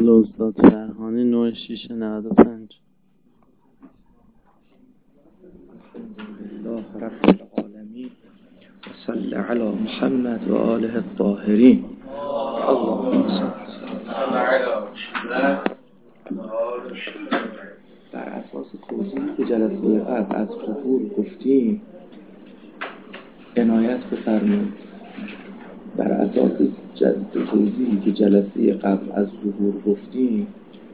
سوال استاد فرهانی 9695. الله رب العالمین و صلی علی محمد و آله الطاهرین. اللهم صل علی. بر اساس توضیحی که جلسه قبل از ظهور گفتیم عنایت بفرمایید. بر اساس توضیحی که جلسه قبل از ظهور گفتیم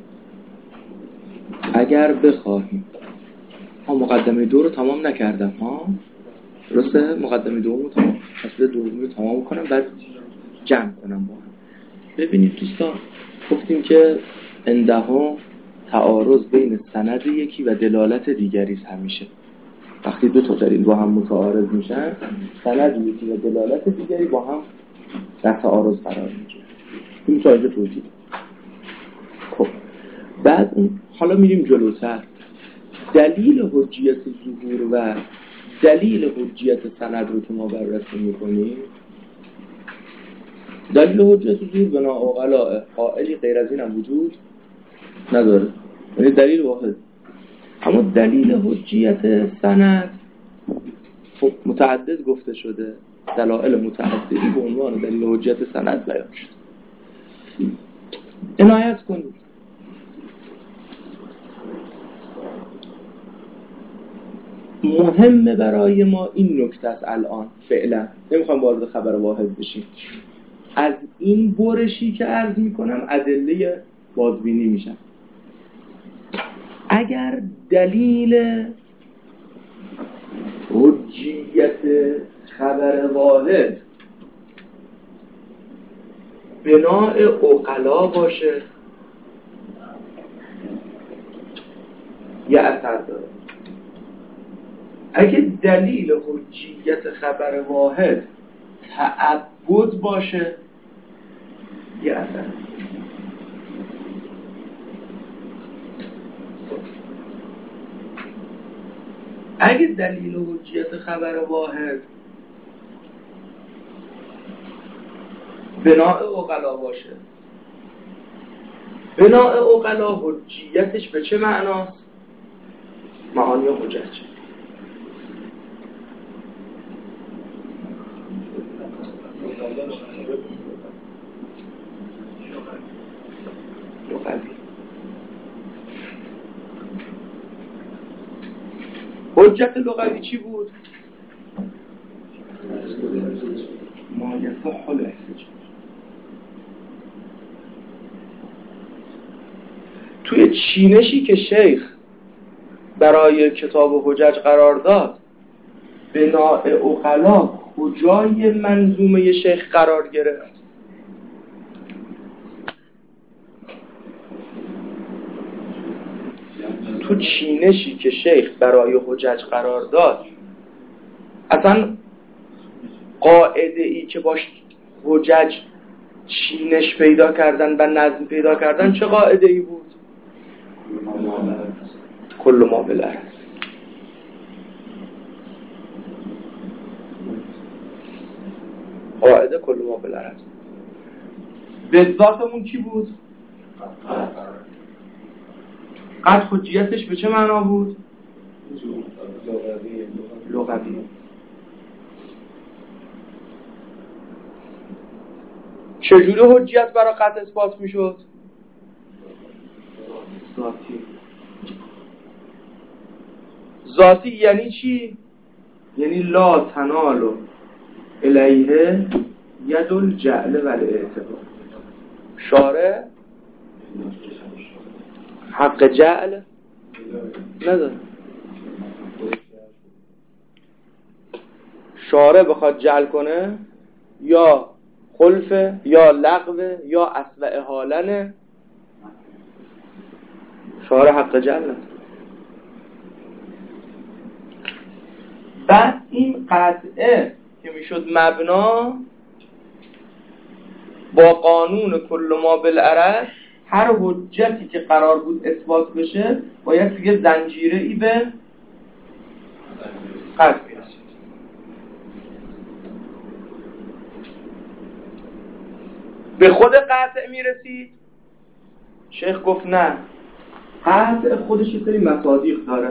اگر بخواهیم مقدمه 2 رو تمام نکردم درسته؟ مقدمه 2 رو تمام، فصل دومی رو تمام کنم بعد جمع کنم با هم. ببینید دوستان، گفتیم که عندهم تعارض بین سند یکی و دلالت دیگری است. همیشه وقتی دو تا دلیل با هم متعارض میشن، سند یکی و دلالت دیگری با هم در تعارض قرار میگیره. این تا توضیح. خب بعد حالا میریم جلوتر. دلیل حجیت ظهور و دلیل حجیت سند رو که ما بررسی میکنیم، دلیل حجیت ظهور بنا عقلاء قائلی غیر از این هم وجود نداره، یعنی دلیل واحد. اما دلیل حجیت سند خب متعدد گفته شده، دلایل متعددی به عنوان دلیل حجیت سند بیان شده. عنایت کنید. مهمه برای ما این نکته است. الان فعلا نمیخوام وارد خبر واحد بشیم. از این برشی که عرض میکنم ادله بازبینی میشن. اگر دلیل حجیت خبر واحد بناء عقلا باشه یه اثر داره. اگه دلیل حجیت خبر واحد تعبد باشه یه اثر. اگه دلیل حجیت خبر واحد بناء عقلا باشه، بناء عقلا حجیتش به چه معناست؟ معانی حجت. حجت لغوی چی بود؟ ما یصح الاحتجاج. توی چینشی که شیخ برای کتاب حجج قرار داد، بناء عقلا کجای منظومه شیخ قرار گرفت؟ تو چینشی که شیخ برای حجج قرار داد، اصلا قاعده ای که باش حجج چینش پیدا کردن و نظم پیدا کردن چه قاعده ای بود؟ کل ما بالعرض. قاعده کل ما بالعرض. بذاتمون کی بود؟ قد حجیتش به چه معنا بود؟ لغوی. چجوری حجیت برای قطع اثبات میشد؟ ذاتی. ذاتی یعنی چی؟ یعنی لا تنال الیه ید الجعل و الاعتبار. شارع حق جعل نداره. شارع بخواد جعل کنه یا خلفه یا لغوه یا اصل احالنه، شارع حق جعل نداره. بعد این قطعه که میشد مبنا با قانون کل ما بالعرض، هر حجتی که قرار بود اثبات بشه باید توی زنجیره ای به قطع میرسید. به خود قطع میرسید شیخ گفت نه، قطع خودش یه سری مصادیق داره،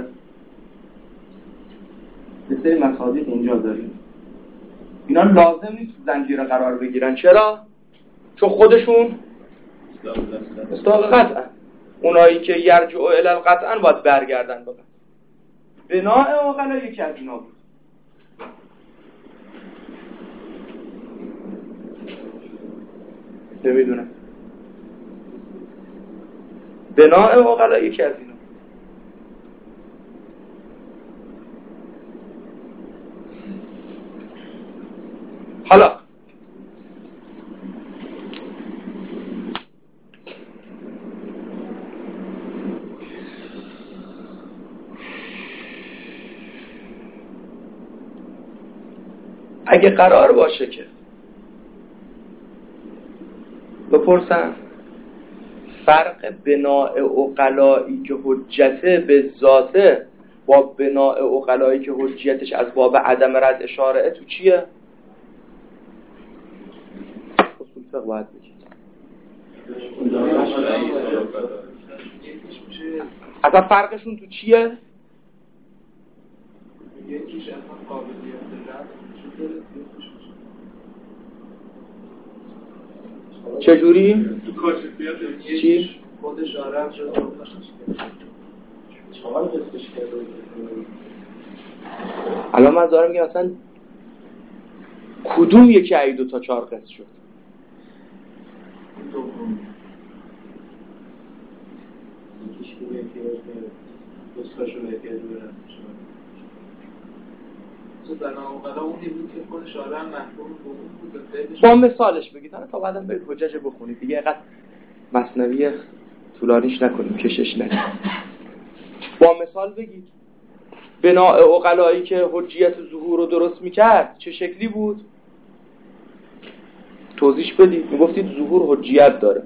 یه سری مصادیق اینجا داریم، اینا لازم نیست زنجیره قرار بگیرن. چرا؟ چون خودشون مستحق قطعن. اونایی که یرجعوا الی القطعن باید برگردن به قطع. بناء عقلا یکی از اینا بود. نمیدونم. بناء عقلا یکی از اینا. حالا اگه قرار باشه که بپرسن فرق بناء عقلایی که حجته به ذاته با بناء عقلایی که حجتش از باب عدم رد اشاره تو چیه؟ اصول فقه باید بگید اصلا فرقشون تو چیه؟ یکیش اصلا قابلیت رد چجوری؟ تو کاشفیات چی؟ خودش آرم شد چهار قسمش کرده. الان من دارم میگم اصلا کدوم یکی ای 2 تا 4 قسم شد؟ دوم یکیش که دوستاشون احتیاج برن تو بنا و اونی بود که خودش آرم محکوم بود. با مثالش بگید تا بعدم برید حجج بخونید دیگه، اینقدر مثنوی طولانیش نکنیم، کشش ندیم. با مثال بگید. بناء عقلایی که حجیت ظهور رو درست میکرد چه شکلی بود؟ توضیح بدید. میگفتید ظهور حجیت داره،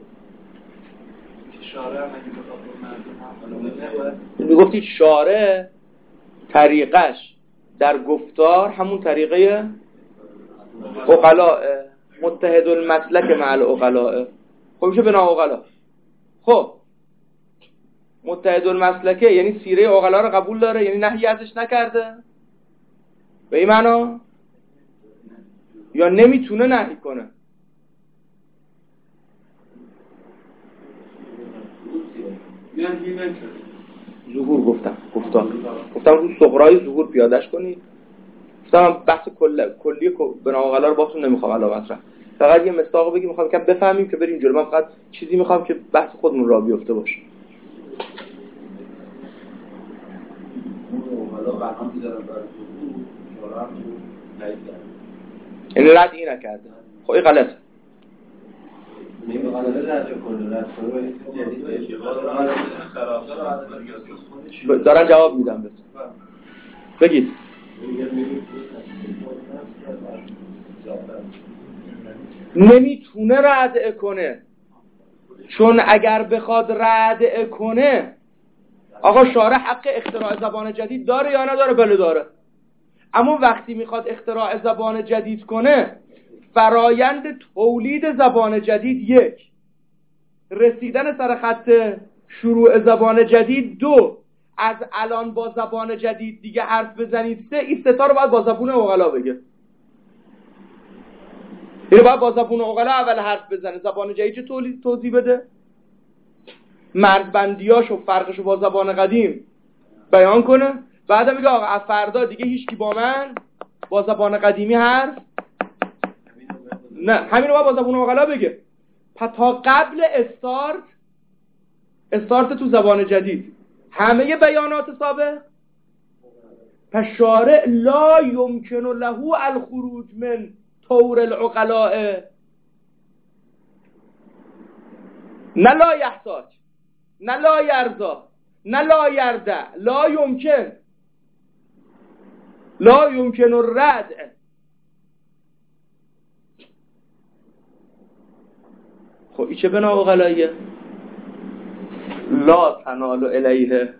میگفتید شارع طریقش در گفتار همون طریقه عقلاء، متحد المسلک مع العقلاء. خب میشه بناء عقلا. خب متحد المسلکه یعنی سیره عقلا رو قبول داره، یعنی نهی ازش نکرده به این معنا، یا نمیتونه نهی کنه؟ ظهور گفتم رو صغرای ظهور پیادش کنید. گفتم بحث کلی بناء عقلا رو باتون نمیخوام الان مطرح، فقط یه مصداق بگیم، میخوام که بفهمیم که بریم جلو. من فقط چیزی میخوام که بحث خودمون را بیفته باشه. این ردی نکرده. خب این غلطه. دارن جواب میدم بس. بگید. نمیتونه ردع کنه، چون اگر بخواد ردع کنه، آقا شارع حق اختراع زبان جدید داره یا نداره؟ بله داره. اما وقتی میخواد اختراع زبان جدید کنه، فرایند تولید زبان جدید 1، رسیدن سر خط شروع زبان جدید 2، از الان با زبان جدید دیگه حرف بزنید 3، این 3 تا رو باید با زبون عقلا بگه. یعنی باید با زبون عقلا اول حرف بزنه، زبان جدید چه توضیح بده، مرزبندیاش و فرقش با زبان قدیم بیان کنه، بعد میگه آقا از فردا دیگه هیچکی با من با زبان قدیمی حرف نه، همین رو باید با زبون عقلا بگه. پس تا قبل استارت تو زبان جدید همه بیانات سابق، پس شارع لا یمکن له الخروج من طور العقلاء، نه لا یحتاج، نه لا یرضا، نه لا یردع، لا یمکن الردع. خب این چه بنا عقلاییه؟ لا تنال الیه.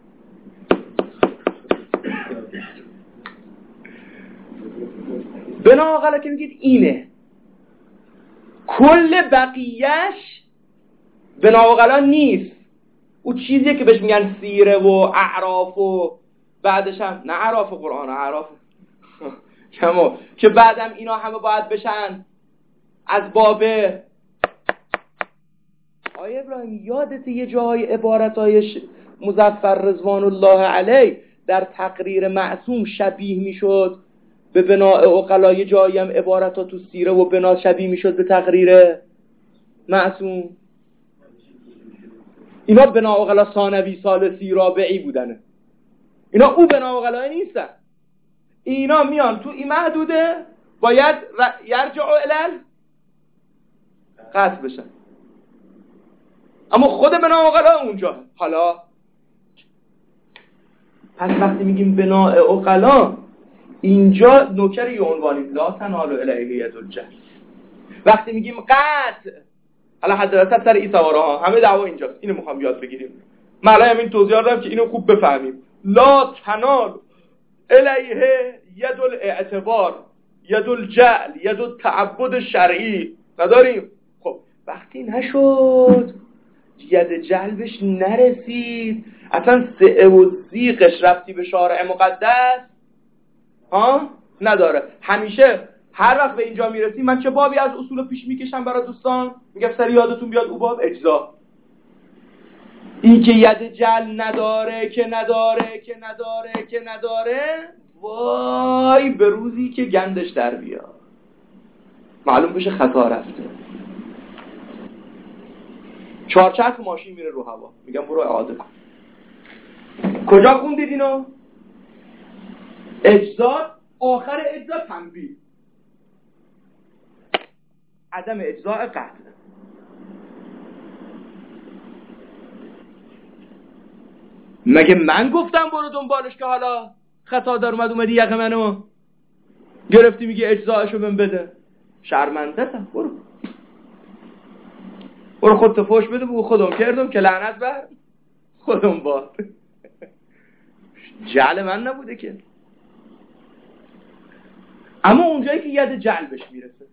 بنا عقلا که میگید اینه، کل بقیهش بنا اقلا نیست. او چیزیه که بهش میگن سیره و اعراف و بعدش هم نه اعراف قرآن، اعراف که بعدم اینا همه باید بشن از باب. آیه ابراهیم یادت یه جای عبارتای مظفر رضوان الله علیه در تقریر معصوم شبیه میشد به بناء عقلا، یه جایی هم عبارتا تو سیره و بنا شبیه میشد به تقریر معصوم. اینا بناء عقلا ثانوی ثالثی رابعی بودنه، اینا او بناء عقلا نیستن. اینا میان تو این محدوده باید یرجع الال قطع بشن، اما خود بناء عقلا اونجا. حالا پس وقتی میگیم بناء عقلا اینجا نوکر یه عنوانی لا تنال الیه ید الجهل. وقتی میگیم قطع، حالا حضرت سر این سواره ها همه دعوا اینجاست، اینو میخوام یاد بگیریم. من الان همین توضیح دادم که اینو خوب بفهمیم. لا تنال الیه ید الاعتبار، ید الجعل، ید التعبد شرعی نداریم. خب وقتی نشد، ید جلبش نرسید، اصلا سعه و زیقش رفتی به شارع مقدس نداره. همیشه هر وقت به اینجا میرسیم من چه بابی از اصول پیش میکشم برای دوستان، میگم سری یادتون بیاد او باب اجزا. این که ید جل نداره که نداره که نداره که نداره، وای به روزی که گندش در بیاد معلوم بشه خطا رفته. چهارچرخ ماشین میره رو هوا، میگم برو اعاده کن. کجا خوندید اینو؟ اجزا، آخر اجزا تنبیه، عدم اجزاء قطع. مگه من گفتم برو دنبالش که حالا خطا دار اومدی یقه منو گرفتی میگه اجزاءشو من بده؟ شرمندتم. برو خودت فوش بده بگو خودم کردم که لعنت بر خودم باد. جعل من نبوده که. اما اونجایی که ید جعلش میرسه،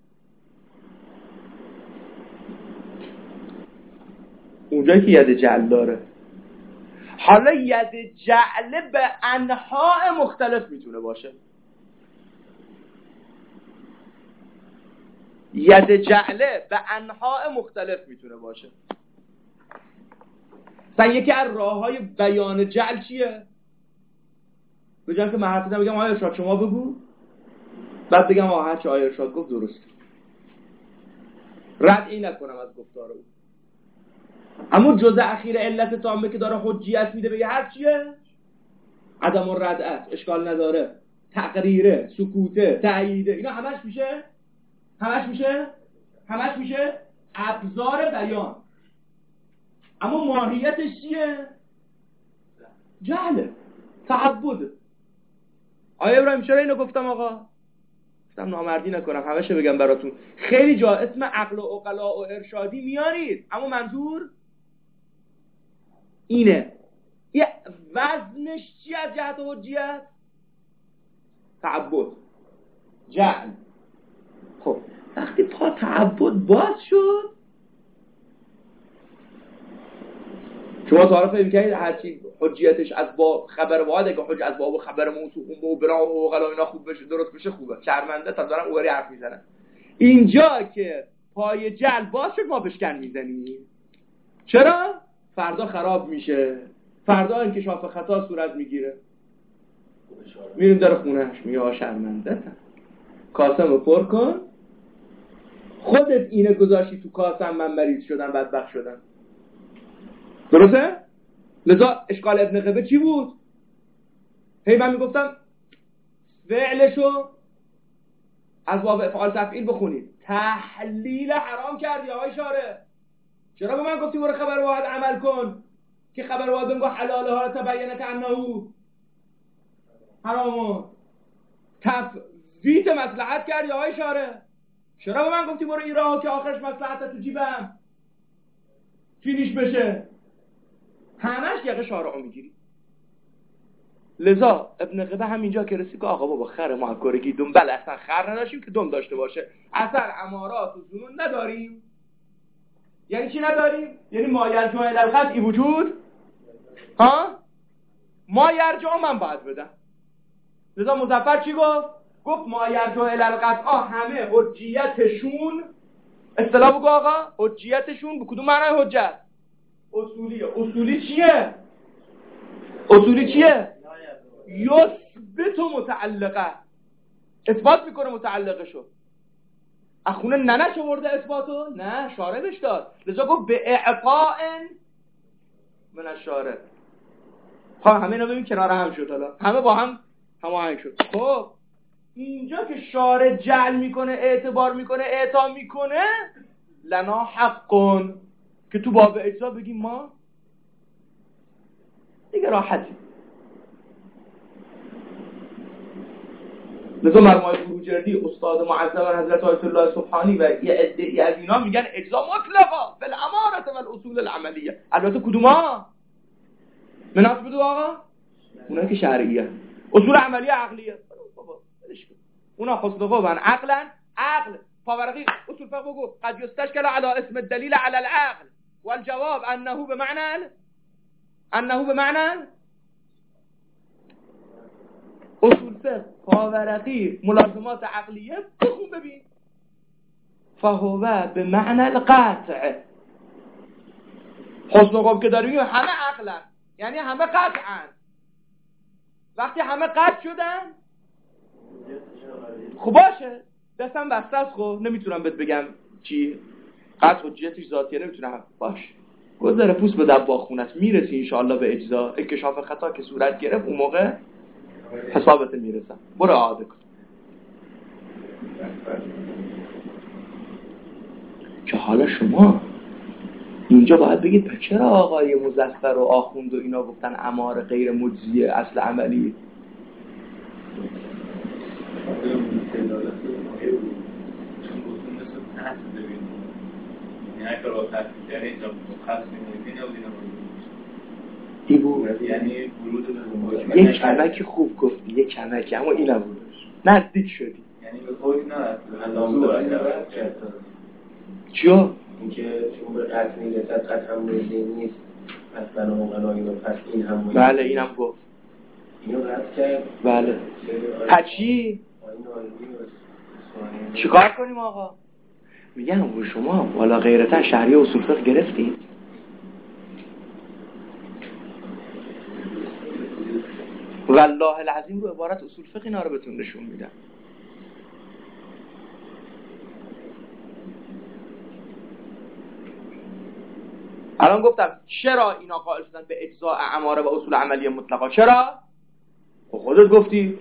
اونجایی که ید جعل داره، حالا ید جعل به انواع مختلف میتونه باشه. ید جعله به انواع مختلف میتونه باشه. مثلا یکی از راههای بیان جعل چیه؟ بجام که من حرف بگم آیه ارشاد شما بگو، بعد بگم هر چه آیه ارشاد گفت درست، ردعی نکنم از گفتار او. اما جزء اخیر علت تامه که داره حجیت میده بگه هر چیه؟ عدم الردعت، اشکال نداره، تقریره، سکوته، تأییده، اینا همش میشه ابزار بیان. اما ماهیتش چیه؟ جهله، تعبد. آیا ابراهیم چرا اینو گفتم آقا؟ گفتم نامردی نکنم، همشه بگم براتون. خیلی جا اسم عقل و عقلا و ارشادی میارید، اما منظور اینه. یه وزنش چی از جهت حجیت؟ تعبد، جهل. خب وقتی پا تعبد باز شد، شما تعارف میکنید هرچی حجیتش از با خبر واحده که حج از باب خبر موصوف و بنا و عقلا اینا خوب بشه درست بشه خوبه. شرمنده تا دارن اوری حرف میزنن. اینجا که پای جل باز شد ما بشکن میزنیم. چرا؟ فردا خراب میشه، فردا انکشاف خطا صورت میگیره. میریم در خونهش میگه شرمنده کاسمو پر کن، خودت اینه گذاشتی تو کاسم، من مریض شدم بدبخت شدم. درسته؟ لذا اشکال ابن قبه چی بود؟ من میگفتم فعلشو از باب افعال تفعیل بخونید. تحلیل حرام کردی آقای شارع. چرا به من گفتی برو خبر واحد عمل کن که خبر واحد بگو حلاله ها تبینه که انهو حرامو. تفویت مصلحت کردی آقای شارع. چرا به من گفتی برو این راهو که آخرش مصلحت تو جیبم فینیش بشه؟ همش یقه شارعو میگیری. لذا ابن قبه همینجا که رسید که آقا بابا خر ما کرگی دم، بله اصلا خر نداشتیم که دم داشته باشه، اصلا امارات و ظنون نداریم. یعنی چی نداریم؟ یعنی ما یرجع الی القطع وجود ما یرجع من باید بدم. لذا مظفر چی گفت؟ گفت ما یرجع الی القطع همه حجیتشون، اصطلاح بگو آقا، حجیتشون به کدوم معنای حجت؟ اصولیه. اصولی چیه؟ اصولی چیه؟ یثبت متعلقه، اثبات میکنه متعلقشو. اخونه ننش آورده اثباتو؟ نه، شارع بهش داد. لذا گفت به اعطاء من الشارع. خب همه اینا ببین کنار هم شد، حالا همه با هم هماهنگ شد. خب اینجا که شارع جعل میکنه، اعتبار میکنه، اعطا میکنه، لنا حقن، که تو باب اجزا بگیم ما دیگه راحتی. لذا مرحوم بروجردی استاد معظم حضرت آیت الله سبحانی و یه عده‌ای از اینا میگن اجزا مطلقا بالاماره و الاصول العملیه. البته کدوما؟ مناسب بدو آقا؟ اونا که شرعیه، اصول عملیه عقلیه. بابا ولش کن. اونا خصوصا عقلا، عقل فورقی اصول فقه بگو قد یستشکل علی اسم الدلیل علی العقل والجواب انه بمعنى اصول فقه فورقی ملازمات عقلیه بخون ببین. فهو به معنی القطع. حسن و خوب که داریم همه عقلن، یعنی همه قطعن. وقتی همه قطع شدن خب باشه، دستم بسته است، خب نمیتونم بهت بگم چی قطع حجیتش ذاتیه، نمیتونم. باش گذره پوست به دباغ خونه است، میرسی انشاءالله به اجزا. انکشاف خطا که صورت گرفت اون موقع حسابت میرسم. برو عاده کن که حالا شما اینجا باید بگید چرا آقای مظفر و آخوند و اینا گفتن اماره غیر مجزیه اصل عملی؟ یه کمکی خوب گفتی، یه کمکی، اما این هم نزدیک شدی. یعنی به خود نه چیو؟ اینکه چون به قطع میرسد قطع هم موضعی نیست اصلا مقنایی و پس این هم موضعی. بله اینم گفت، اینو قطع کرد. بله پچی چیکار کنیم آقا؟ میگم شما والا غیرتا شهری اصول فقه گرفتید؟ والله العظیم رو عبارت اصول فقه اینا رو بهتون نشون میدم. الان گفتم چرا اینا قائل شدن به اجزاء اماره و اصول عملی مطلقا؟ چرا؟ خودت گفتی.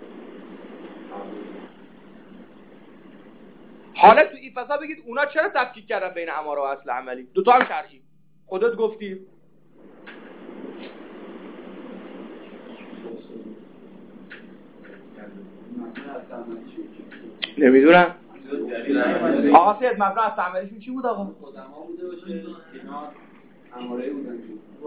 حالا تو ایفسا بگید اونا چرا تفکیک کردن بین اماره و اصل عملی؟ دوتا هم شرعی. خودت گفتی. نمیدونم. آقا سید مبنا اصل عملیشون چی بود آقا؟ خودما بوده باشه اینا اماره بودن.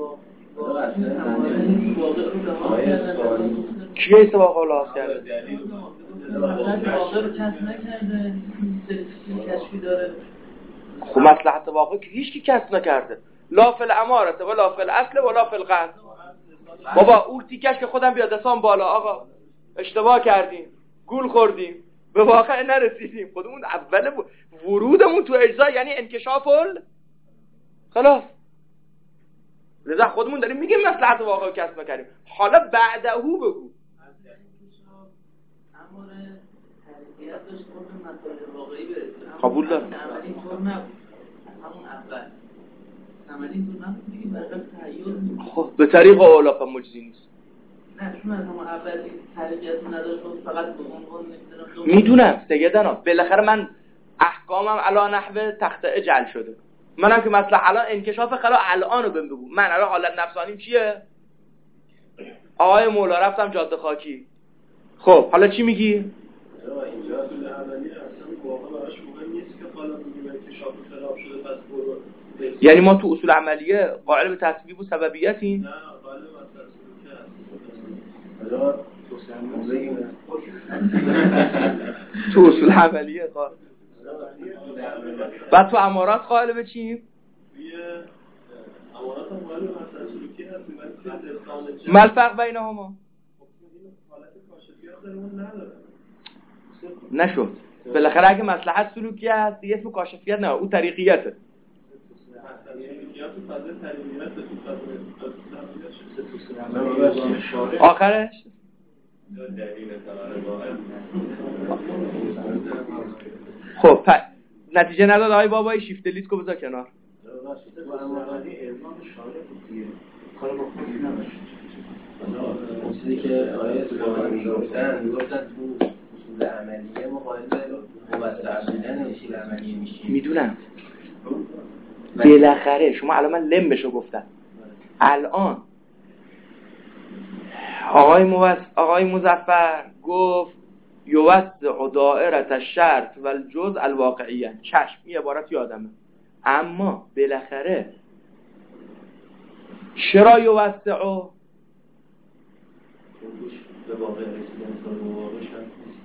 کیه استواقع لحاظ کرده؟ واقع رو کسب نکرده، کشفی داره. خب مصلحت واقع که هیچ کی کسب نکرده. لا فی الاماره و لا فی الاصل و لا فی القطع. بابا اون تیکش که خودم بیاد دستام بالا آقا اشتباه کردیم، گول خوردیم، به واقع نرسیدیم. خودمون اول ورودمون تو اجزا یعنی انکشاف خلاص. لذا خودمون داریم میگیم مصلحت واقع رو کسب نکردیم. حالا بعدهو بگو. اماره تربیت داشت قرب مطالب واقعی برسه. قبول دارم. عملی طور نبود. همون اول. عملی طور نبود دیگه برقل تحییل بود. خب به طریق اولاق مجزی نیست. نه چون از همون اولی تربیت نداشت فقط به عنوان نمیدونم. میدونم سیدنا بالاخره من احکامم علی نحو تخته جعل شده. منم که مثلا الان انکشاف خلا الان رو بگو. من الان حالت نفسانیم چیه؟ آقای مولا رفتم جاده خاکی. خب حالا چی میگی؟ اینجا اصول عملی اصلا واقعا براش مهم نیست که حالا میگیم انکشاف خلاف شده پس برو. یعنی ما تو اصول عملیه قائل به تسبیب و سببیتیم؟ نه قائل به تسبیب که تو اصول عملیه قائل. بعد تو امارات قائل به چیم؟ امانات هم باید مسئله سلوکی هست ولی توی لسان جمع ما الفرق بینهما؟ حالت کاشفیت داره اون نداره نشد. بالاخره اگه مصلحت سلوکی هست دیگه اسم کاشفیت نه، او طریقیته. سلوکیات تو فضای طریقیت تو فضای آخرش خب نتیجه نداد آقای بابایی شیفت دلیت کو بذار کنار. اون چیزی که آقای سلیمانی گفتن تو اصول عملیه مقایل موسع بودن اصول عملیه میشیم. میدونم بالاخره شما الان من لمبشو گفتم. الان آقای مظفر گفت یوسع دائره الشرط و الجزء الواقعیه. چشم این عبارت یادمه، اما بالاخره چرا یوسع به واقع رسیدن تا به واقع شرط نیست،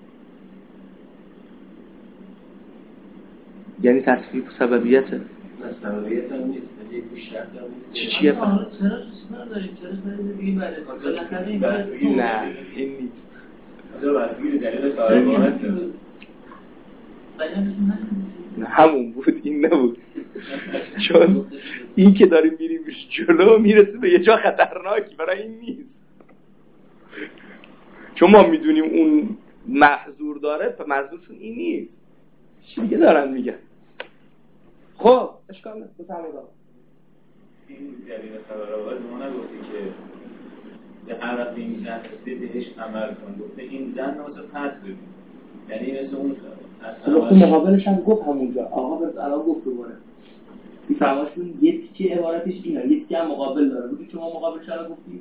یعنی تصفیه سببیته. نه سببیت هم نیست، ولی یک شرط هم نیست. چیه چرا چیکار داریم؟ چرا خیلی دیگه بالاخره این نه این نیست. چرا برگیر دلیل صاحبانه نه همون بود، این نبود. چون این که داریم میریم جلو میرسه به یه جا خطرناکی، برای این نیست. چون ما میدونیم اون محظور داره، محظورشون این نیست. چی دیگه دارن میگن؟ خب اشکال نه، بفرمایید. این دلیل خبرآور ما نگفتی که به هر وقت این زن رسیده بهش عمل کن، گفته این زن واسه پس ببین، یعنی مثل اون اصلا مقابلش هم گفت همونجا. آقا برس الان گفت دوباره این فرماشون یه تیکه عبارتش اینه، یه تیکه هم مقابل داره. بودی شما مقابلش الان گفتی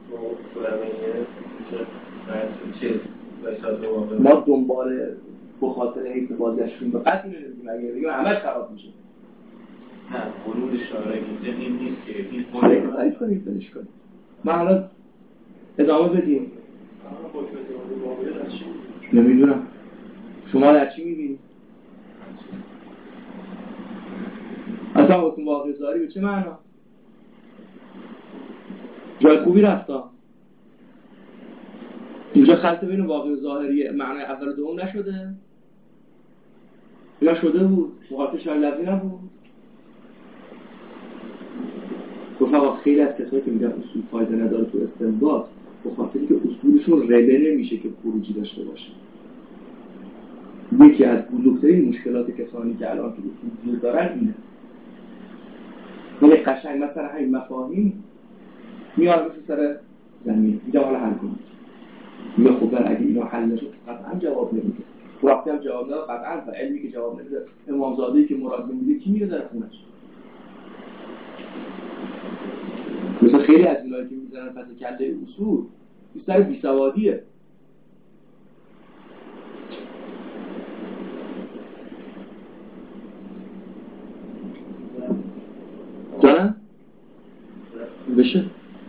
ما دنبال به خاطر حیث بازیشون به قطع اینو نمیدیم، اگه بگیم همش خراب میشه. نه قرود شارع اینجا این نیست که این قرود کنید بلش کنید. ما حالا ادامه بدیم. نمیدونم شما در چی میبینید؟ اصلا حکم واقع ظاهری به چه معنا؟ جای خوبی رفتم اینجا خلط بین واقع ظاهری معنای اول و دوم نشده؟ یا شده بود؟ مقاطع شاید لفظی نبود؟ رفقا خیلی از کسایی که میگن اصول فایده نداره تو استنباط به خاطری که اصولشون رله نمیشه که خروجی داشته باشه. یکی از بزرگترین مشکلات کسانی که الان تو اصول گیر دارن اینه. یعنی قشنگ مثلا همین مفاهیم میارمش سر زمین میگم حالا حل کنید. میگه خب اگه اینا حل نشد قطعا جواب نمیده. وقتی هم جواب نده قطعا و علمی که جواب نمیده امامزاده‌ای که مراد نمیده کی میره در خونش؟ مثلا خیلی از اینایی که میزنن پس کله اصول بیشتر بیسوادیه. جانم؟ بشه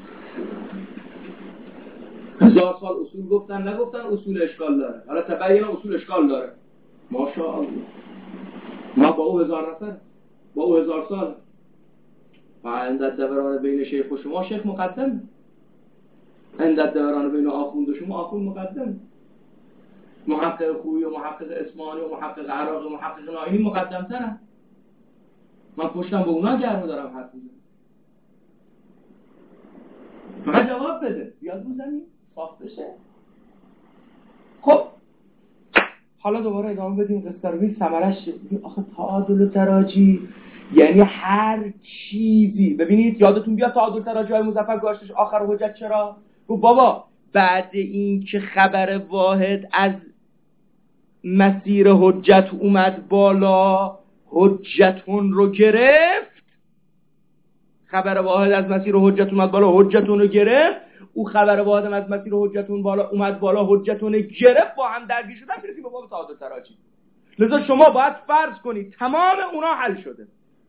1000 سال اصول گفتن نگفتن اصول اشکال داره. حالا تبین اصول اشکال داره. ماشاءالله. ما با او 1000 نفر با او 1000 سال و اندت دوران بین شیخ و شما شیخ مقدم، اندت دوران بین آخوند و شما آخوند مقدم، محقق خویی و محقق اصفهانی و محقق عراقی و محقق ناینی مقدم ترم. من پشتم به اونا گرمه دارم حرف میزنم. فقط جواب بده بیاد رو زمین صاف بشه. خب حالا دوباره ادامه بدیم قصه رو. ببین ثمرش آخه تعادل و تراجی یعنی هر چیزی. ببینید یادتون بیاد تعادل تراجی های مظفر گاشتش آخر حجت چرا؟ گفت بابا بعد این که خبر واحد از مسیر حجت اومد بالا حجتون رو گرفت. خبر واحد از مسیر حجت اومد بالا حجتون رو گرفت. او خبر واحد از مسیر حجتون بالا اومد بالا حجتون گرفت. با هم درگیر شدن میرسیم به باب تعادل تراجی. لذا شما باید فرض کنید تمام اونا حل شده.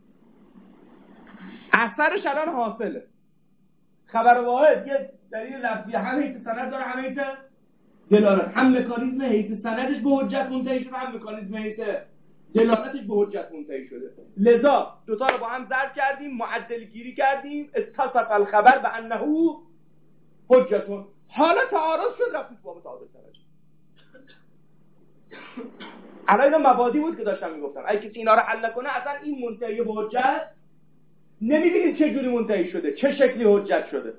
اثرش الان حاصله. خبر واحد یه دلیل لفظی هم حیث سند داره هم حیث دلالت. هم مکانیزم حیث سندش به حجت منتهی شده هم مکانیزم حیث دلالتش به حجت منتهی شده. لذا دوتا رو با هم ضرب کردیم، معدل گیری کردیم، اتصف الخبر به انه حجتون. حالا تعارض شد، رفتیم تو باب تعادل توجه. الان اینا مبادی بود که داشتم میگفتم. اگه کسی اینا رو حل نکنه اصلا این منتهی به حجت نمیبینید چه جوری منتهی شده، چه شکلی حجت شده.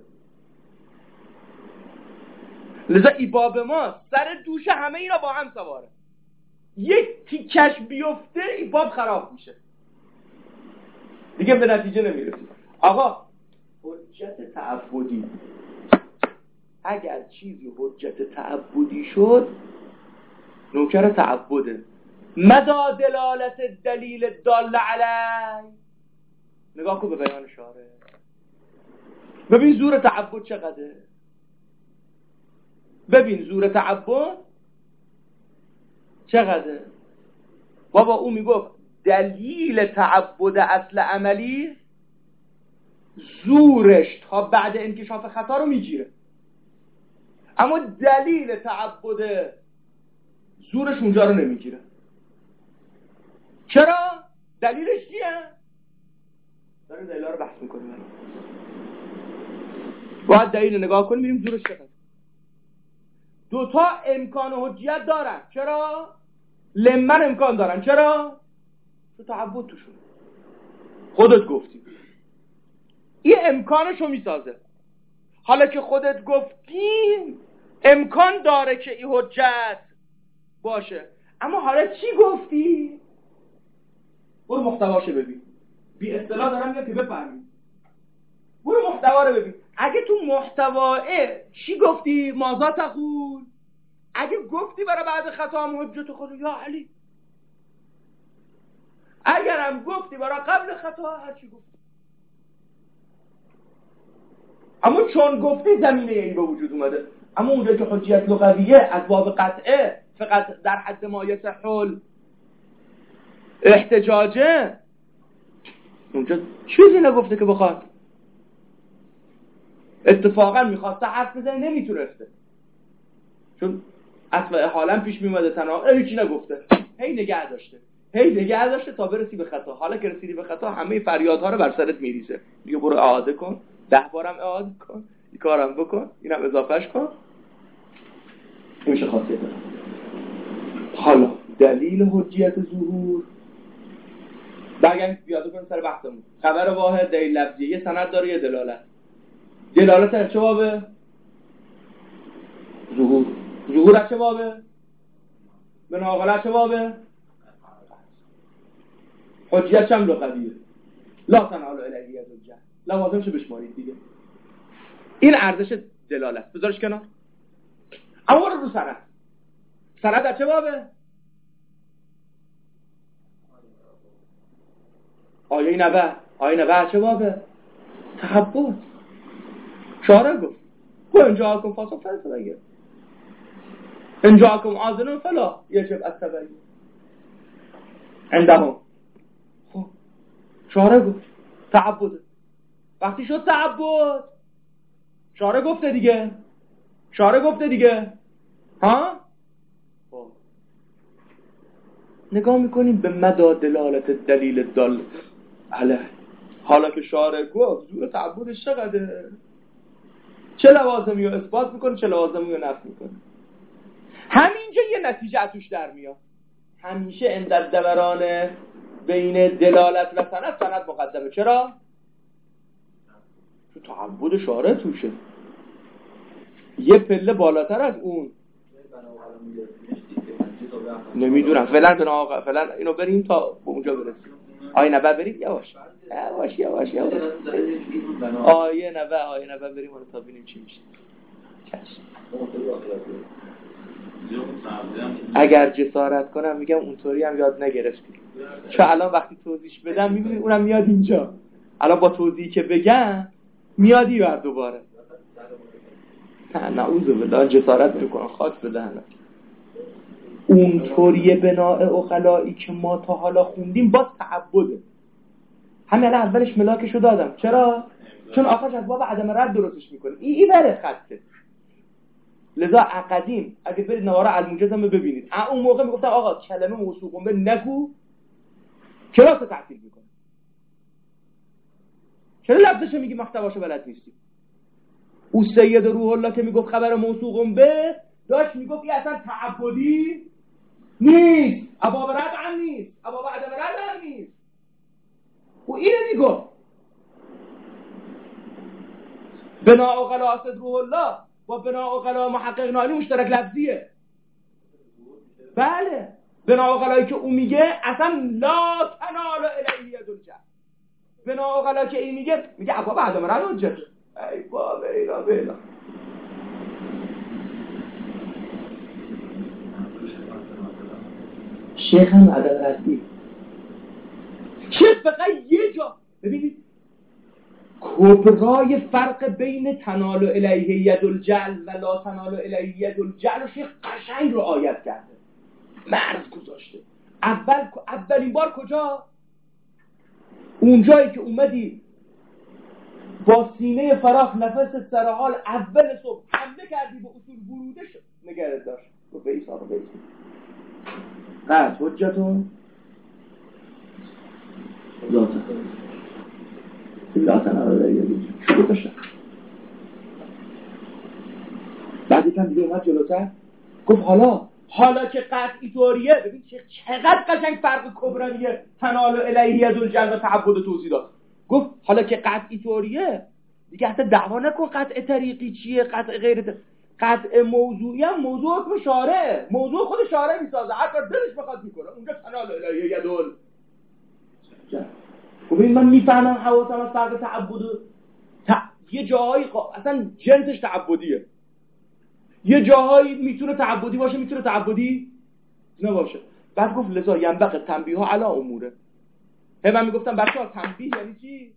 لذا این باب ما سر دوش همه اینا با هم سواره. یک تیکش بیفته این باب خراب میشه، دیگه به نتیجه نمیرسید. آقا حجت تعبدی، اگر چیزی حجت تعبدی شد نوکر تعبده. مدى دلالت دلیل دال علی، نگاه کن به بیان شارع، ببین زور تعبد چقدره، ببین زور تعبد چقدره. بابا او میگفت دلیل تعبد اصل عملی زورش تا بعد انکشاف خطا رو میگیره، اما دلیل تعبد زورش اونجا رو نمیگیره. چرا؟ دلیلش چیه؟ داریم دلیل رو بحث میکنیم. باید دلیل نگاه کنیم میریم زورش چقدر. دوتا امکان حجیت دارن. چرا؟ لمن امکان دارن. چرا؟ تو تعبد توشون خودت گفتی این امکانشو میسازه. حالا که خودت گفتی امکان داره که این حجت باشه، اما حالا چی گفتی؟ برو محتواشو ببین. بی اصطلاح دارم میگم که بفهمی. برو محتوا رو ببین. اگه تو محتواه چی گفتی؟ ماذا تقول؟ اگه گفتی برای بعد خطا هم حجت خود یا علی، اگرم گفتی برای قبل خطا هر چی گفتی، اما چون گفتی زمینه این به وجود اومده. اما اونجا که حجیت لغویه از باب قطعه فقط در حد ما یصح احتجاجه، اونجا چیزی نگفته که بخواد. اتفاقا میخواسته حرف بزنه نمیتونسته، چون اصلا حالا پیش میومده تنها هیچی نگفته، هی نگه داشته تا برسی به خطا. حالا که رسیدی به خطا همه فریادها رو بر سرت میریزه، میگه برو اعاده کن، 10 بارم اعاده کن، این کارم بکن، اینم اضافهش کن. میشه خاصیت داره. حالا دلیل حجیت ظهور برگردیم بیاده کنیم سر بحثمون. خبر واحد دلیل لفظی، یه سند داره یه دلالت. دلالت از چه بابه؟ ظهور از چه بابه؟ به ناقل از چه بابه؟ حجیت چم لغویه. لا تنال الیه حجت، لوازمش بشمارید دیگه. این ارزش دلالت بذارش کنار. اما رو سند از چه بابه؟ آیه نبه از چه بابه؟ تعبد. شارع گفت اینجا حکم فاسد فرسه بگیر، اینجا حکم آذنون فلا یجب التبعیه عندهم. خب شارع گفت تعبد. وقتی شد تعبد شارع گفته دیگه ها. خب نگاه میکنیم به مدى دلالت دلیل دال علیه. حالا که شارع گفت زور تعبدش چقدره، چه لوازمی رو اثبات میکنه چه لوازمی رو نفی میکنه. همینجا یه نتیجه اتوش در میاد. همیشه اندر دوران بین دلالت و سند مقدمه. چرا؟ تو تعبد شارع توشه، یه پله بالاتر از اون. نمیدونم فعلا اینو بریم تا به اونجا برسیم. آیه نبه بریم یواش آیه نبه بریم اونو تا ببینیم چی میشه. اگر جسارت کنم میگم اونطوری هم یاد نگرفتی، چون الان وقتی توضیح بدم میبینید اونم میاد اینجا. الان با توضیحی که بگم میادی بر دوباره. نعوذ بالله جسارت میکنم خاک بدهنم. اونطوری بناء اخلایی که ما تا حالا خوندیم باز تعبده. همین اولش ملاکشو دادم. چرا؟ چون آخرش از باب عدم رد درستش میکنه. این بره خطه. لذا قدیم اگه برید نواره الموجز هم ببینید اون موقع میگفتن آقا کلمه موصوف به نگو کلاس تعطیل میکنه. چرا لفظش میگی محتواشو بلد نیستی؟ او سید روح الله که میگفت خبر موثوق به داشت میگفت این اصلا تعبدی نیست، ابواب رد هم نیست، ابواب عدم رد هم نیست. او اینه میگفت بنا اقلا اسد روح الله با بنا اقلا محقق نالی مشترک لفظیه. بله بنا اقلایی که او میگه اصلا لا تنال الیه ید الجل. بنا اقلا که این میگه ابواب عدم رد حجت. ای بابا اینا بلا شیخ هم عدم ردی. شیخ فقط یه جا ببینید کبرای فرق بین تنال الیه ید الجل و لا تنال الیه ید الجل شیخ قشنگ رو آیت کرده، مرز گذاشته. اولین بار کجا؟ اونجایی که اومدی با سینه فراخ نفس سرحال اول صبح حمله کردی به اصول ورودش نگرد داشت گفت به ایسا رو به ایسا قد حجتون لاتن آره شروع داشتن. بعد یکم دیگه اومد جلوتر گفت حالا که قطعی طوریه. ببین چقدر قشنگ فرق کبرانیه تنال الیه ید الجل و تعبد توضیح داد. گفت حالا که قطعی طوریه دیگه حتی دعوا نکن قطع طریقی چیه قطع غیر قطع موضوعی هم موضوع حکم شارع، موضوع خود شارع میسازه، هر کار دلش بخواد میکنه. اونجا تنال الیه ید الجل. ببین من میفهمم حواسم از فرق تعبد یه جاهایی اصلا جنسش تعبدیه، یه جاهایی میتونه تعبدی باشه میتونه تعبدی نباشه. بعد گفت لذا ینبغی تنبیه ها علی اموره. من میگفتم بچه‌ها تنبیه یعنی چی؟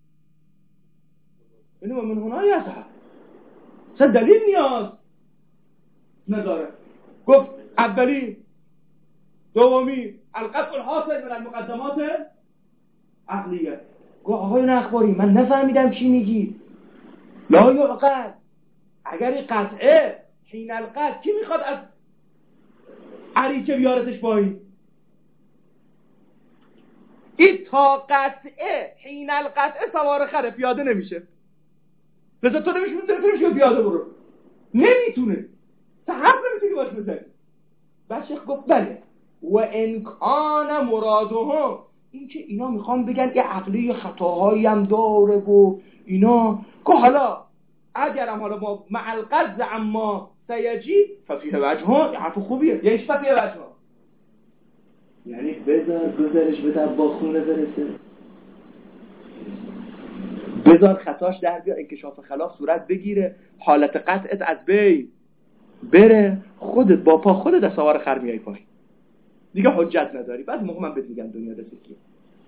یعنی من هنایی هست اصلا دلیل نیاز نداره. گفت اولی دومی القطع الحاصل من المقدمات عقلیه. گفت آقای نخباری من نفهمیدم چی میگی. لا یعقل اگر این قطعه حین القطع کی میخواد از عریچه بیارتش پایین؟ این تا قطعه حین القطعه سوار خره پیاده نمیشه. لذا تو نمیشه پیاده برو نمیتونه حرف نمیتونی باش بزنی. بعد شیخ گفت بله و انکان مرادهم این که اینا میخوان بگن که عقلی خطاهایی هم داره و اینا که حالا اگرم حالا ما مع القصد اما سیجی ففیه وجهان حرف خوبیه. یعنی چی ففیه وجهان؟ یعنی بذار گذرش بده با خونه برسه، بذار خطاش در بیا، انکشاف خلاف صورت بگیره، حالت قطعت از بین بره، خودت با پا خودت از سوار خر میای پای دیگه حجت نداری. بعد موقع من بهت میگم دنیا دست کیه.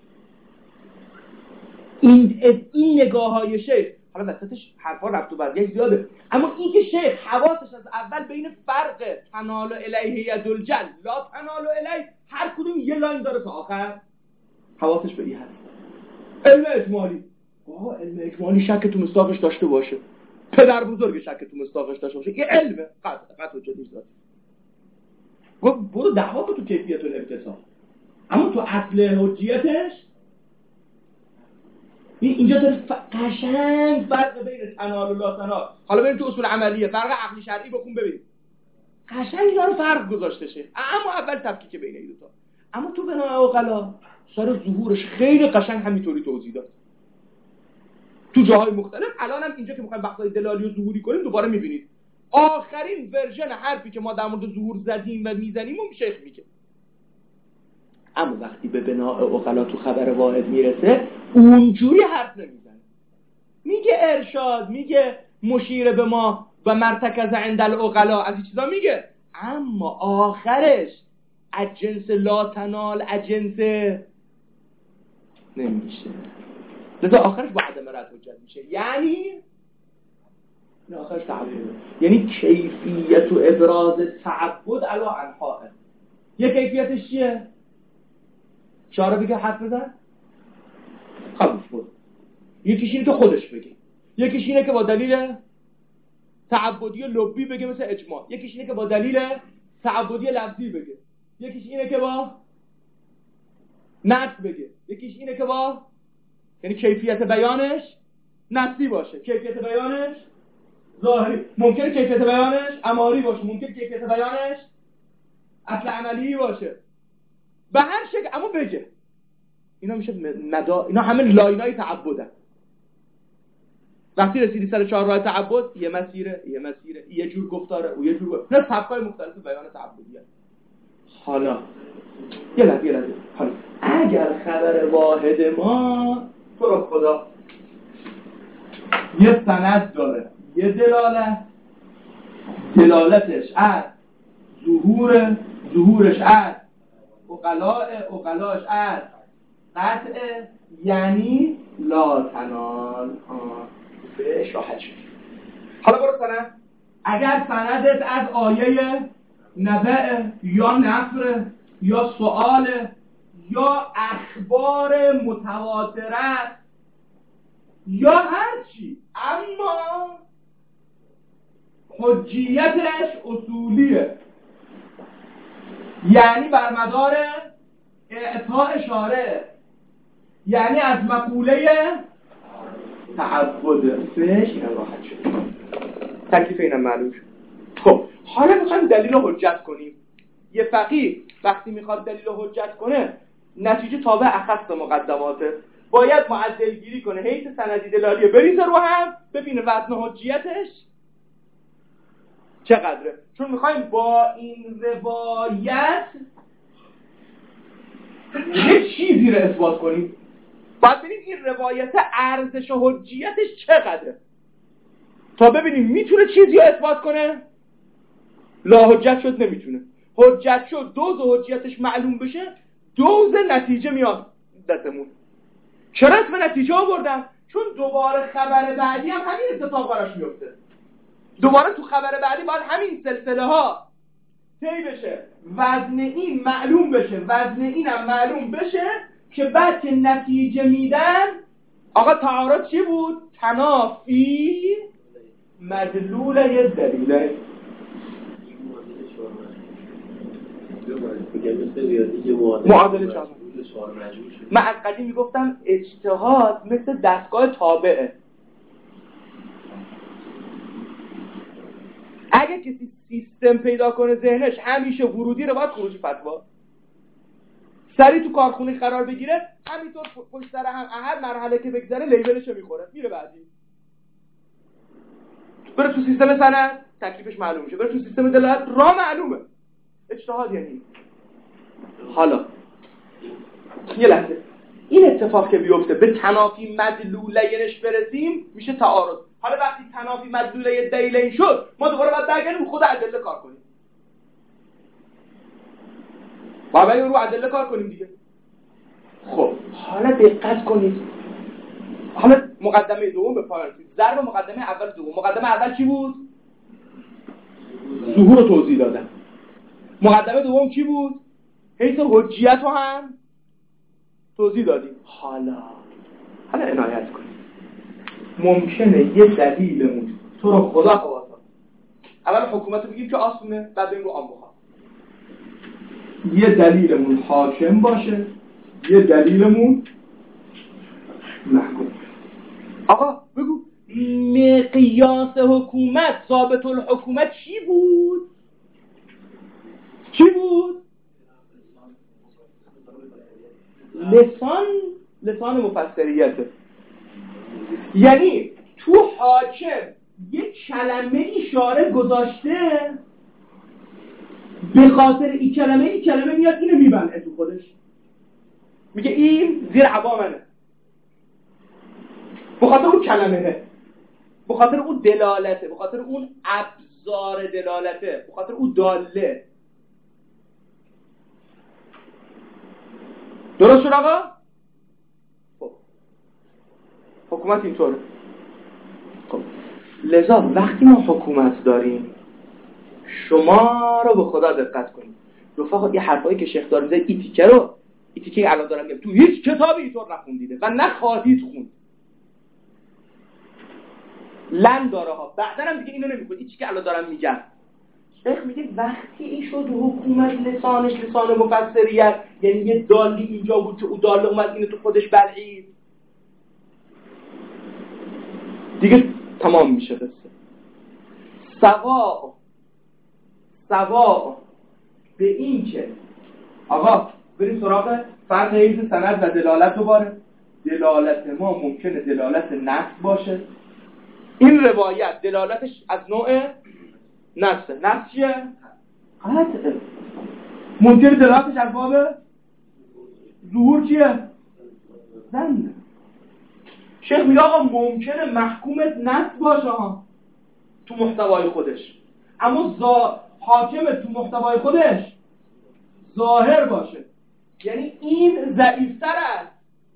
این نگاه های شیخ حالا وسطش حرفا ربط و برگشت زیاده، اما این که شیخ حواسش از اول بین فرق تنال الیه ید الجل لا تنال الیه هر کدوم یه لاین داره تا آخر حواسش به این هست. علم اجمالی علم اجمالی شک تو مصداقش داشته باشه، پدر بزرگ شک تو مصداقش داشته باشه، این علمه قطع حجت نیست. گفت برو دعوا تو کیفیت الامتصال، اما تو اصل حجیتش اینجا داره قشنگ فرق بین تنال و لا تنال. حالا بریم تو اصول عملیه فرق عقلی شرعی بخون ببین قشنگ داره فرق گذاشته شه. اما اول تفکیک بین این دو تا. اما تو بنا عقلا سر ظهورش خیلی قشنگ همینطوری توضیح داد تو جاهای مختلف. الان هم اینجا که میخوایم بحثای دلالی و ظهوری کنیم دوباره میبینید آخرین ورژن حرفی که ما در مورد ظهور زدیم و میزنیم و شیخ میگه. اما وقتی به بناء عقلا تو خبر واحد میرسه اونجوری حرف نمیزنه، میگه ارشاد، میگه مشیر به ما و مرتکز عند العقلا از این چیزا میگه، اما آخرش از جنس لا تنال از جنس نمیشه. لذا آخرش با عدم رد حجت میشه. یعنی آخرش تعبد، یعنی کیفیت و ابراز تعبد علی انحاء. یه کیفیتش چیه؟ شارع بگه حرف بزن قبول شد. یکیش اینه که خودش بگه، یکیش اینه که با دلیل تعبدی لبی بگه مثل اجماع، یکیش اینه که با دلیل تعبدی لفظی بگه، یکیش اینه که با نصب بگه. یکیش اینه که با یعنی کیفیت بیانش نصبی باشه، کیفیت بیانش ظاهری. ممکنه کیفیت بیانش اماری باشه، ممکنه کیفیت بیانش اصل عملی باشه، به هر شکل اما بگه. اینا میشه اینا همه لاینای تعبدن. وقتی رسیدی سر 4 راه تعبد، یه مسیره، یه جور گفتاره و یه جور نه سبکای مختلف بیان تعبدیه. حالا یه لحظه حالا اگر خبر واحد ما تو رو خدا یه سند داره، یه دلالتش از ظهورش از اقلاش از قطع، یعنی لا تنال بهش راحت شد. حالا برو سند. اگر سندت از آیه نبع یا نفر یا سؤال یا اخبار متواتره یا هر چی، اما حجیتش اصولیه، یعنی بر مدار اعطاء اشاره، یعنی از مقوله تعبد بهش اینم راحت شد. تکلیف اینم معلوم شد. خب حالا میخوایم دلیل رو حجت کنیم. یه فقیه وقتی میخواد دلیل رو حجت کنه، نتیجه تابع اخص مقدماته، باید معدل گیری کنه، حیث سندی دلالیه بریزه رو هم، ببینه وزن حجیتش چقدره. چون میخوایم با این روایت یه چیزی رو اثبات کنیم، باید ببینیم این روایت ارزش و حجیتش چقدره تا ببینیم میتونه چیزی رو اثبات کنه. لا حجت شد نمیتونه، حجت شد دوز حجیتش معلوم بشه، دوز نتیجه میاد دستمون. چرا اسم نتیجه آوردم؟ چون دوباره خبر بعدی هم همین اتفاق براش میفته. دوباره تو خبر بعدی باید همین سلسله ها طی بشه، وزن این معلوم بشه، وزن اینم معلوم بشه، که بعد که نتیجه میدن آقا تعارض چی بود؟ تنافی مدلول یه دلیله. معادله چهار. من از قدیم میگفتم اجتهاد مثل دستگاه تابعه. اگه کسی سیستم پیدا کنه ذهنش همیشه ورودی رو باید خروجی فتوا، سری تو کارخونه قرار بگیره، همینطور پشت سر هم هر مرحله که بگذره لیبلشو میخوره، میره بعدی. بره تو سیستم سند تکلیفش معلوم میشه، بره تو سیستم دلالت راه معلومه. اجتهاد یعنی حالا یه لحظه این اتفاق که بیفته به تنافی مدلولینش برسیم میشه تعارض. حالا وقتی تنافی مدلوله دلیلین شد، ما دوباره باید برگردیم خود ادله کار کنیم. باید رو ادله کار کنیم دیگه. خب حالا دقت کنید. حالا مقدمه دوم به پایان رسید. ضرب مقدمه اول دوم. مقدمه اول چی بود؟ ظهور رو توضیح دادن. مقدمه دوم چی بود؟ حیث حجیت رو هم توضیح دادیم. حالا عنایت کنید. ممکنه یه دلیلمون تو رو خدا خواهد. اول حکومت رو بگیم که آسونه، بعد بگیم رو عام بخواد. یه دلیلمون حاکم باشه، یه دلیلمون محکوم. آقا بگو مقیاس حکومت، ثابت الحکومت چی بود؟ لسان مفسریته. یعنی تو حاکم یک کلمه اشاره گذاشته، به خاطر این کلمه میاد اینو میبنده تو خودش، میگه این زیر عوامنه، به خاطر اون کلمه، به خاطر اون دلالته، به خاطر اون ابزار دلالته، به خاطر اون داله. درست شد آقا؟ خب حکومت اینطوره. خب لذا وقتی ما حکومت داریم، شما رو به خدا دقت کنید. رفقا یه حرفایی که شیخ داره میزنه، این تیکه الان دارم میگم، تو هیچ کتابی اینطور نخوندیده و نخواهید خوند. لن داره ها. بعدن هم دیگه اینو نمیخونید. این چی که الان دارم میگم، شیخ میگه وقتی این شد حکومت لسانش لسان مفسریت، یعنی یه دالی اینجا بود که او دال اومد اینو تو خودش بلعید دیگه تمام میشه قصه. سوا به این که آقا بریم سراغ فرق حیز سند و دلالت. دوباره دلالت ما ممکنه دلالت نص باشه. این روایت دلالتش از نوع نصه. نص چیه؟ قطعه. ممکنه دلالتش از باب ظهور چیه؟ زنده. شیخ میگه آقا ممکنه محکومت نص باشه ها تو محتوای خودش، اما حاکم تو محتوای خودش ظاهر باشه. یعنی این ضعیف‌تر است.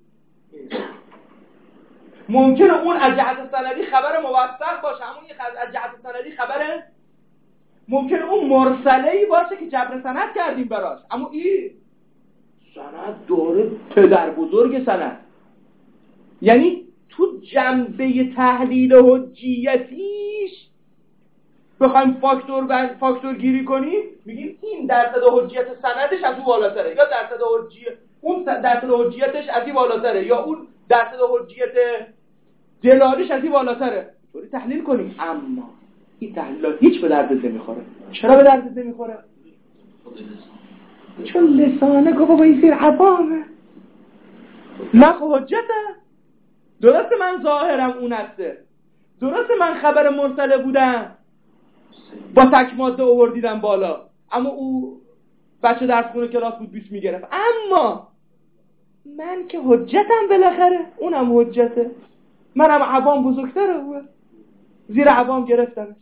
ممکنه اون از جهت سندی خبر موثق باشه، اما این از جهت سندی خبر ممکنه اون مرسله‌ای باشه که جبر سند کردیم براش، اما این سند داره پدر بزرگ سند. یعنی تو جنبه تحلیل حجیتیش بخوایم فاکتور گیری کنیم، میگیم این درصد حجیت سندش از اون بالاتره، یا درصد حجیت اون درصد حجیتش از این بالاتره، یا اون درصد حجیت دلالیش از این بالاتره. طوری تحلیل کنیم. اما این تحلیلات هیچ به درد نمیخوره. چرا به درد نمیخوره؟ چون لسانه گفت بابا این سیر عوامه، نقل حجته. درست من ظاهرم اون هسته، درست من خبر مرسله بودم با تک ماده آوردیدم بالا، اما او بچه درس خونه کلاس بود 20 میگرفت. اما من که حجتم بالاخره، اونم حجته، منم عوام بزرگتره، هو زیر عوام گرفتمش.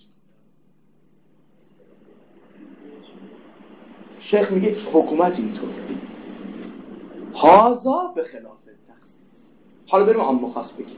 شیخ میگه حکومت اینطوره، هازا به خلاف تخصیص. حالا بریم عام خاص بگیم.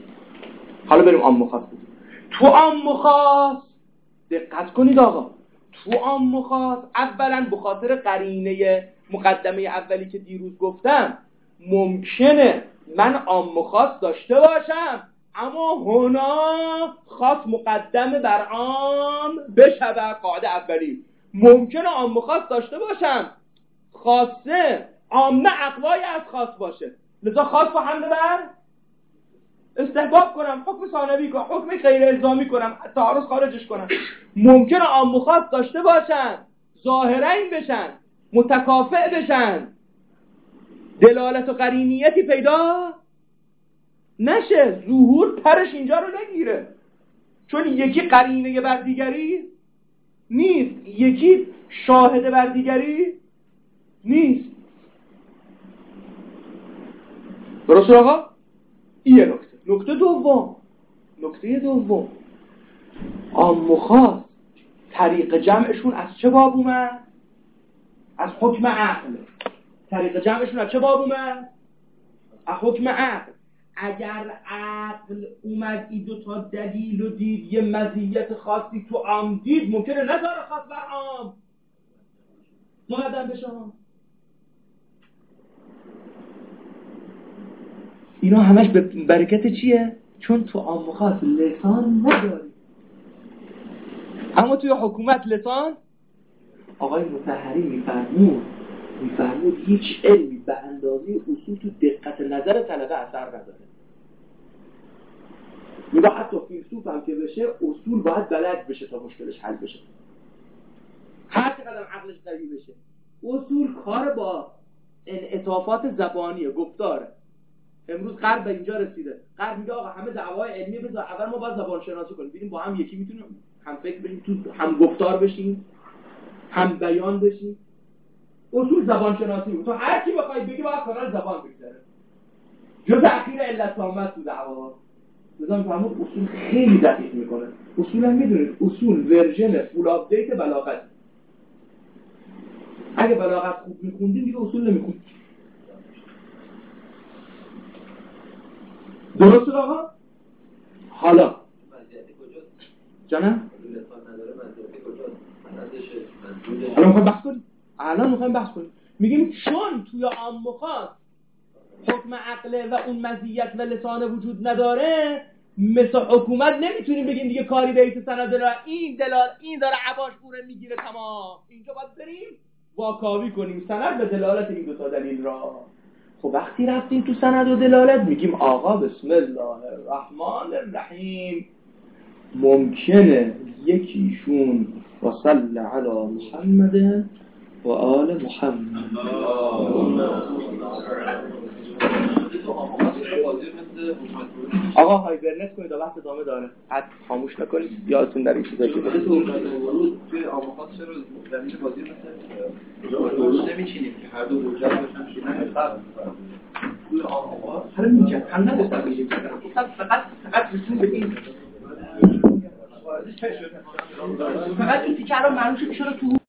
تو عام خاص دقت کنید آقا. تو عام خاص اولا به خاطر قرینه مقدمه اولی که دیروز گفتم، ممکنه من عام خاص داشته باشم اما هنا خاص مقدم بر عام بشه. قاعده اولی ممکنه عام خاص داشته باشم، خاصه عامه اقوای از خاص باشه، لذا خاص با حمله بر استحباب کنم، حکم ثانوی کنم، حکم غیر الزامی کنم، تعارض خارجش کنم. ممکنه عام و خاص داشته باشن، ظاهرین بشن، متکافئ بشن، دلالت و قرینیتی پیدا نشه، ظهور پرش اینجا رو نگیره، چون یکی قرینه بر دیگری نیست، یکی شاهد بر دیگری نیست. درست آقا؟ این نکته دوم عام و خاص طریق جمعشون از چه باب اومد؟ از حکم عقل. طریق جمعشون از چه باب اومد؟ از حکم عقل. اگر عقل اومد این دو تا دلیل و دید یه مزیت خاصی تو عام دید، ممکنه نظر خاص بر عام مقدم بشه. اینا همش به برکت چیه؟ چون تو عام و خاص لسان نداری، اما توی حکومت لسان. آقای مطهری میفرمود هیچ علمی به اندازه اصول تو دقت نظر طلبه اثر نداره. میگه حتی فیلسوف هم که بشه اصول باید بلد بشه تا مشکلش حل بشه، هر چقدر عقلش قوی بشه. اصول کار با انعطافات زبانیه، گفتاره. امروز غرب به اینجا رسیده. غرب میگه آقا همه دعوای علمی بذار، اول ما باید زبان شناسی کنیم، ببینیم با هم یکی میتونیم هم فکر بشیم، تو هم گفتار بشیم، هم بیان بشیم. اصول زبان شناسی بود. تو هر کی بخوای بگی باید کانال زبان بگذاره. جز اخیر علت آمد تو دعوا. لازم فهمید اصول خیلی دقیق میکنه. اصولا میدونید اصول ورژن فول آپدیت بلاغت. اگه بلاغت خوب میخوندین دیگه اصول نمیخوندین. درسته آقا؟ حالا مزیت کجاست؟ جانم؟ لسان نداره مزیت کجاست؟ سندشه، الان میخوایم بحث کنیم. میگیم چون توی عام و خاص حکم عقله و اون مزیت و لسان وجود نداره، مثل حکومت نمیتونیم بگیم دیگه کاری به ایت سند داره، این داره عباش بوره میگیره تمام. اینجا باید بریم واکاوی کنیم سند به دلالت این دو تا دلیل را. خب وقتی رفتیم تو سند و دلالت میگیم آقا بسم الله الرحمن الرحیم ممکنه یکیشون وصل علی محمد و آل محمد. آقا هایبرنت کنید و بحث ادامه داره. حد خاموش نکنید یادتون در این چیزا چیه. توی آموخاس چرا زمین بازی مثل ورود نمیچینیم که هر دو برجت باشن شدن حساب توی آموخاس هر میگم هم نگفتم میگیم گفتم فقط رسیم به این فقط این تیکه رو معلوم شد چرا تو